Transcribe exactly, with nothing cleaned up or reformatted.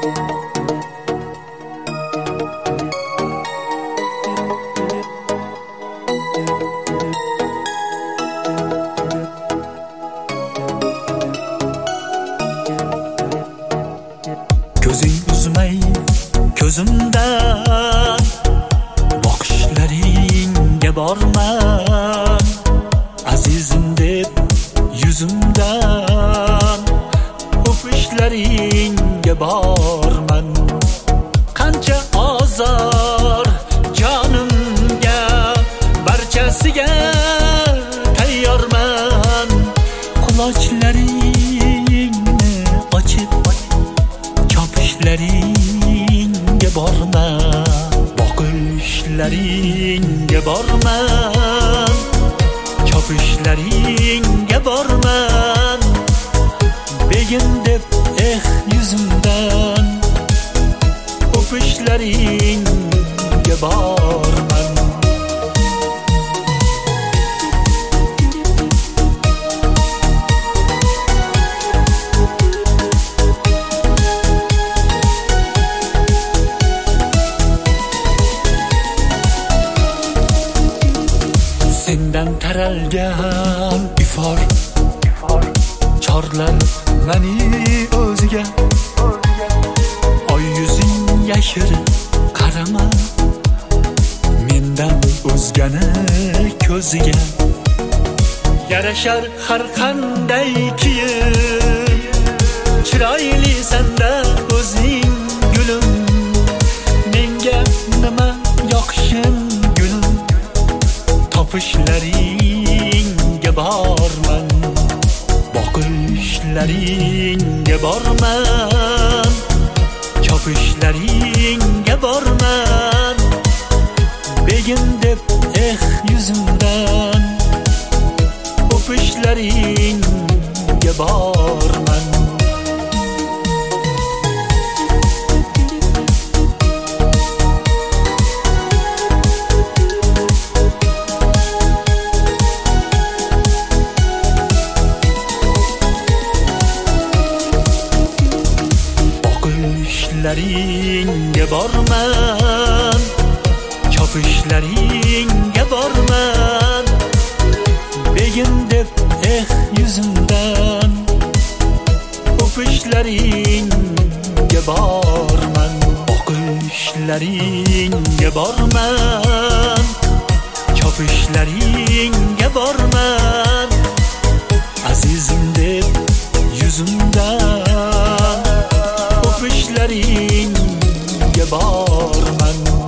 Ko'zing uzmay ko'zimdan, boqishlaringga borman, azizim deb yuzimdan, o'pishlaringga borman. Qancha azor jonimga, barchasiga tayyorman. Quloqlaringni ochib chopishlaringga borman, boqishlaringga borman, chopishlaringga borman. Begin deb eh yuzimdan, o'pishlaringga borman. Sendan taralgan ifor chorlar mani o'ziga. Oy yuzing yashir qarama, mendan o'zgani ko'ziga. Yarashar har qanday kiyim, chiroyli sanda o'zing gulim. Menga nima yoqishim gulim, topishlaringga borman, boqishlaringga borman, chopishlaringga borman. Begin deb eh yuzimdan, o'pishlaringga borman. Boqishlaringga borman, chopishlaringga borman. Begin deb eh yuzimdan, o'pishlaringga borman. Boqishlaringga borman, chopishlaringga borman. Azizim deb yuzimdan, o'pishlaringga borman.